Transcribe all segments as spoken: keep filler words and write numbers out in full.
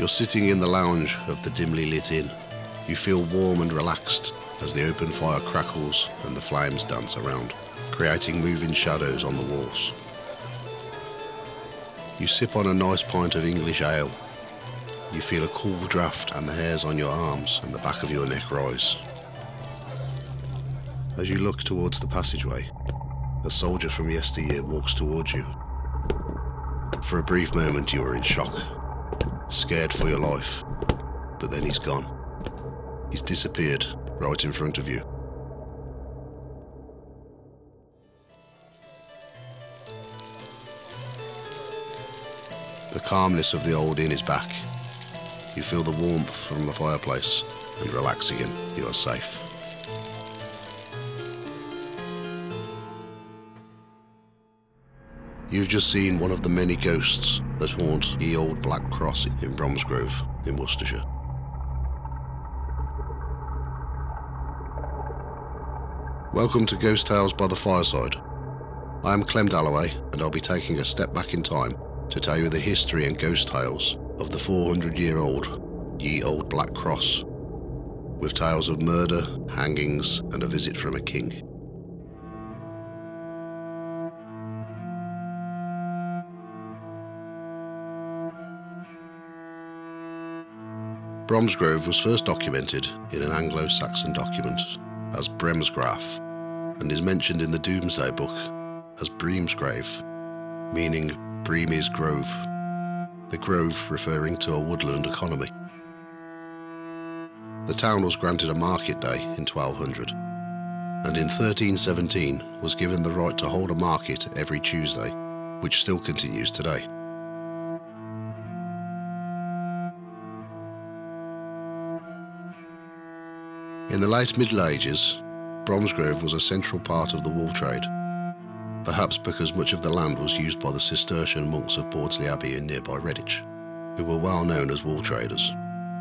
You're sitting in the lounge of the dimly lit inn. You feel warm and relaxed as the open fire crackles and the flames dance around, creating moving shadows on the walls. You sip on a nice pint of English ale. You feel a cool draft and the hairs on your arms and the back of your neck rise. As you look towards the passageway, a soldier from yesteryear walks towards you. For a brief moment you are in shock, scared for your life, but then he's gone. He's disappeared right in front of you. The calmness of the old inn is back. You feel the warmth from the fireplace and relax again. You are safe. You've just seen one of the many ghosts that haunt Ye Old Black Cross in Bromsgrove in Worcestershire. Welcome to Ghost Tales by the Fireside. I am Clem Dalloway and I'll be taking a step back in time to tell you the history and ghost tales of the four hundred year old Ye Old Black Cross, with tales of murder, hangings and a visit from a king. Bromsgrove was first documented in an Anglo-Saxon document as Bremsgraf and is mentioned in the Domesday Book as Breamsgrave, meaning Breamy's Grove, the grove referring to a woodland economy. The town was granted a market day in twelve hundred and in thirteen seventeen was given the right to hold a market every Tuesday, which still continues today. In the late Middle Ages, Bromsgrove was a central part of the wool trade, perhaps because much of the land was used by the Cistercian monks of Bawdsley Abbey in nearby Redditch, who were well known as wool traders.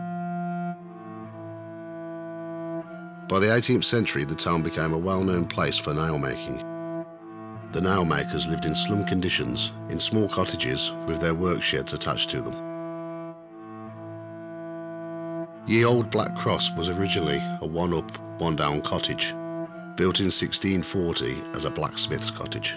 By the eighteenth century, the town became a well-known place for nail making. The nail makers lived in slum conditions in small cottages with their work sheds attached to them. Ye Old Black Cross was originally a one-up, one-down cottage, built in sixteen forty as a blacksmith's cottage.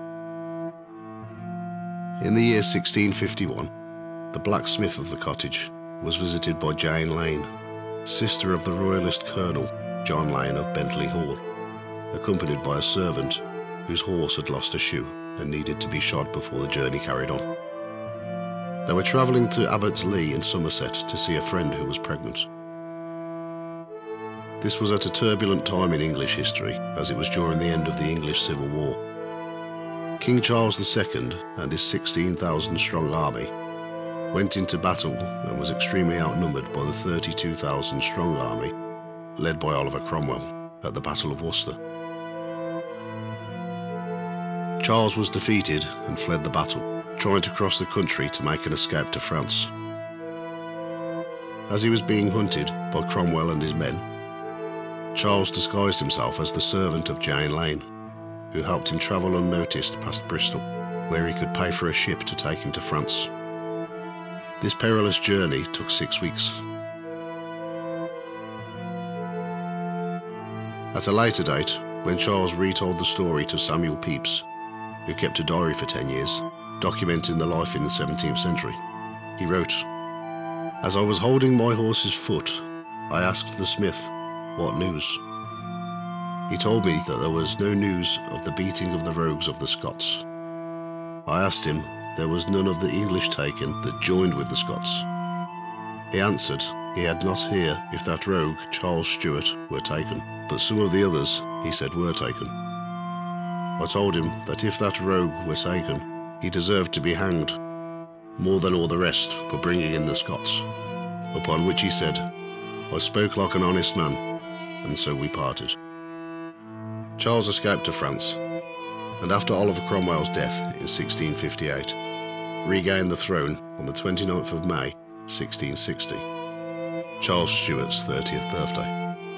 In the year sixteen fifty-one, the blacksmith of the cottage was visited by Jane Lane, sister of the royalist colonel John Lane of Bentley Hall, accompanied by a servant whose horse had lost a shoe and needed to be shod before the journey carried on. They were travelling to Abbotsleigh in Somerset to see a friend who was pregnant. This was at a turbulent time in English history, as it was during the end of the English Civil War. King Charles the Second and his sixteen thousand strong army went into battle and was extremely outnumbered by the thirty-two thousand strong army led by Oliver Cromwell at the Battle of Worcester. Charles was defeated and fled the battle, trying to cross the country to make an escape to France. As he was being hunted by Cromwell and his men, Charles disguised himself as the servant of Jane Lane, who helped him travel unnoticed past Bristol, where he could pay for a ship to take him to France. This perilous journey took six weeks. At a later date, when Charles retold the story to Samuel Pepys, who kept a diary for ten years, documenting the life in the seventeenth century, he wrote, "As I was holding my horse's foot, I asked the smith, 'What news?' He told me that there was no news of the beating of the rogues of the Scots. I asked him, there was none of the English taken that joined with the Scots. He answered, he had not hear if that rogue, Charles Stuart, were taken, but some of the others, he said, were taken. I told him that if that rogue were taken, he deserved to be hanged, more than all the rest, for bringing in the Scots. Upon which he said, I spoke like an honest man, and so we parted." Charles escaped to France, and after Oliver Cromwell's death in sixteen fifty-eight, regained the throne on the twenty-ninth of May, sixteen sixty, Charles Stuart's thirtieth birthday.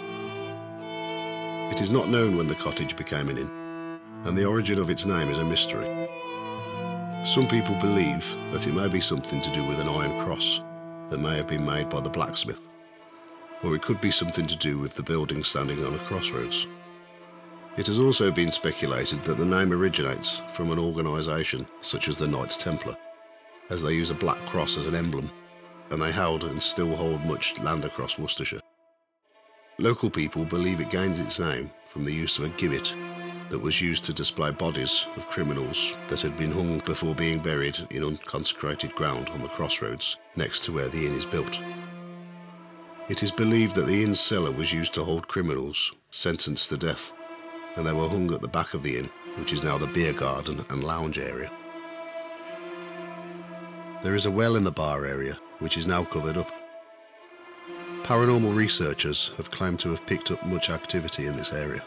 It is not known when the cottage became an inn, and the origin of its name is a mystery. Some people believe that it may be something to do with an iron cross, that may have been made by the blacksmith, or it could be something to do with the building standing on a crossroads. It has also been speculated that the name originates from an organisation such as the Knights Templar, as they use a black cross as an emblem, and they held and still hold much land across Worcestershire. Local people believe it gained its name from the use of a gibbet that was used to display bodies of criminals that had been hung before being buried in unconsecrated ground on the crossroads next to where the inn is built. It is believed that the inn's cellar was used to hold criminals sentenced to death, and they were hung at the back of the inn, which is now the beer garden and lounge area. There is a well in the bar area, which is now covered up. Paranormal researchers have claimed to have picked up much activity in this area.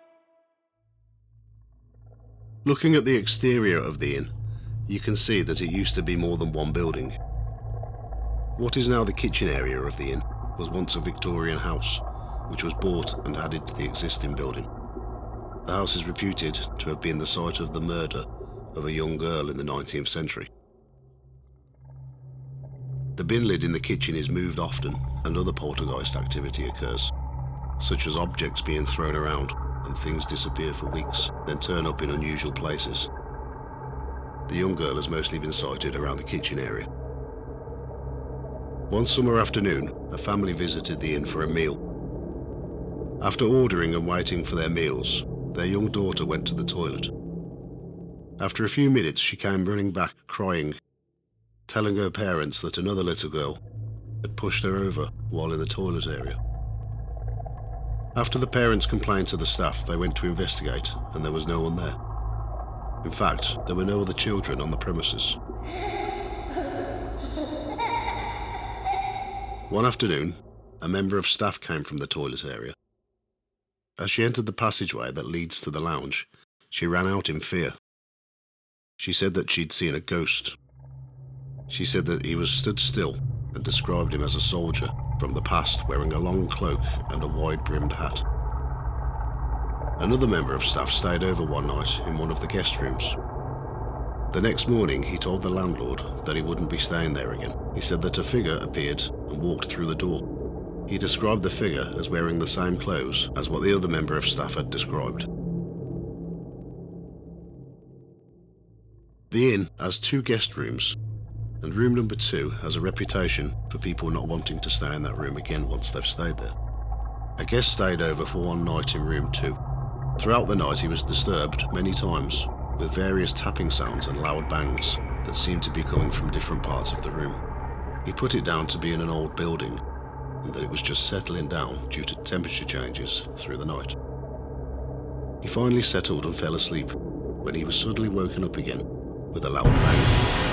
Looking at the exterior of the inn, you can see that it used to be more than one building. What is now the kitchen area of the inn was once a Victorian house, which was bought and added to the existing building. The house is reputed to have been the site of the murder of a young girl in the nineteenth century. The bin lid in the kitchen is moved often, and other poltergeist activity occurs, such as objects being thrown around and things disappear for weeks, then turn up in unusual places. The young girl has mostly been sighted around the kitchen area. One summer afternoon, a family visited the inn for a meal. After ordering and waiting for their meals, their young daughter went to the toilet. After a few minutes, she came running back, crying, telling her parents that another little girl had pushed her over while in the toilet area. After the parents complained to the staff, they went to investigate, and there was no one there. In fact, there were no other children on the premises. One afternoon, a member of staff came from the toilet area. As she entered the passageway that leads to the lounge, she ran out in fear. She said that she'd seen a ghost. She said that he was stood still and described him as a soldier from the past wearing a long cloak and a wide-brimmed hat. Another member of staff stayed over one night in one of the guest rooms. The next morning, he told the landlord that he wouldn't be staying there again. He said that a figure appeared and walked through the door. He described the figure as wearing the same clothes as what the other member of staff had described. The inn has two guest rooms, and room number two has a reputation for people not wanting to stay in that room again once they've stayed there. A guest stayed over for one night in room two. Throughout the night he was disturbed many times with various tapping sounds and loud bangs that seemed to be coming from different parts of the room. He put it down to being an old building, and that it was just settling down due to temperature changes through the night. He finally settled and fell asleep when he was suddenly woken up again with a loud bang.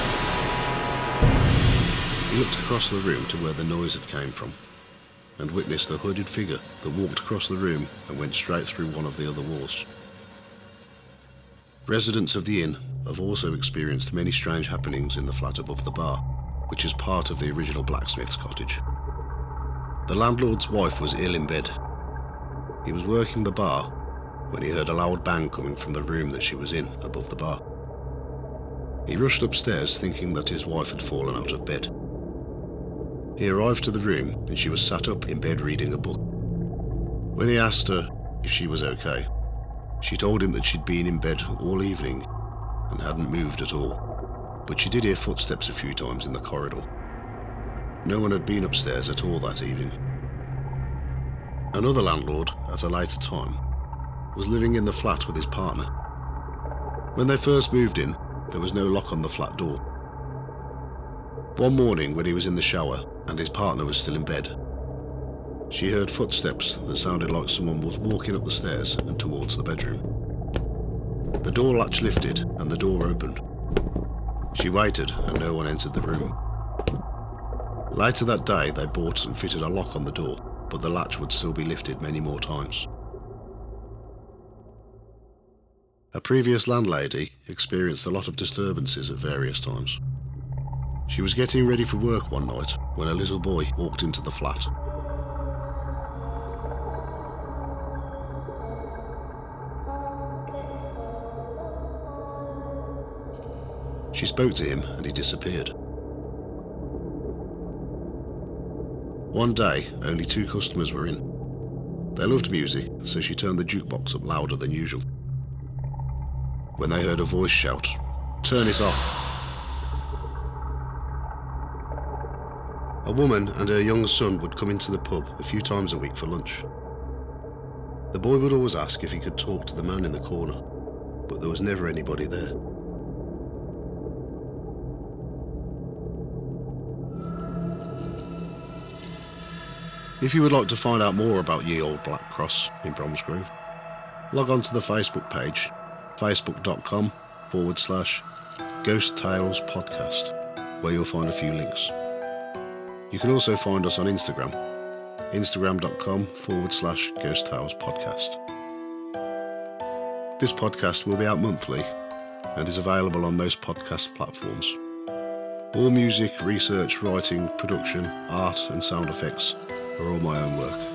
He looked across the room to where the noise had came from and witnessed a hooded figure that walked across the room and went straight through one of the other walls. Residents of the inn have also experienced many strange happenings in the flat above the bar, which is part of the original blacksmith's cottage. The landlord's wife was ill in bed. He was working the bar when he heard a loud bang coming from the room that she was in above the bar. He rushed upstairs thinking that his wife had fallen out of bed. He arrived to the room and she was sat up in bed reading a book. When he asked her if she was okay, she told him that she'd been in bed all evening and hadn't moved at all, but she did hear footsteps a few times in the corridor. No one had been upstairs at all that evening. Another landlord, at a later time, was living in the flat with his partner. When they first moved in, there was no lock on the flat door. One morning when he was in the shower and his partner was still in bed, she heard footsteps that sounded like someone was walking up the stairs and towards the bedroom. The door latch lifted and the door opened. She waited and no one entered the room. Later that day they bought and fitted a lock on the door, but the latch would still be lifted many more times. A previous landlady experienced a lot of disturbances at various times. She was getting ready for work one night when a little boy walked into the flat. She spoke to him and he disappeared. One day, only two customers were in. They loved music, so she turned the jukebox up louder than usual. When they heard a voice shout, "Turn it off!" A woman and her young son would come into the pub a few times a week for lunch. The boy would always ask if he could talk to the man in the corner, but there was never anybody there. If you would like to find out more about Ye Old Black Cross in Bromsgrove, log on to the Facebook page, facebook.com forward slash Ghost Tales Podcast, where you'll find a few links. You can also find us on Instagram, instagram.com forward slash Ghost Tales Podcast. This podcast will be out monthly and is available on most podcast platforms. All music, research, writing, production, art and sound effects are all my own work.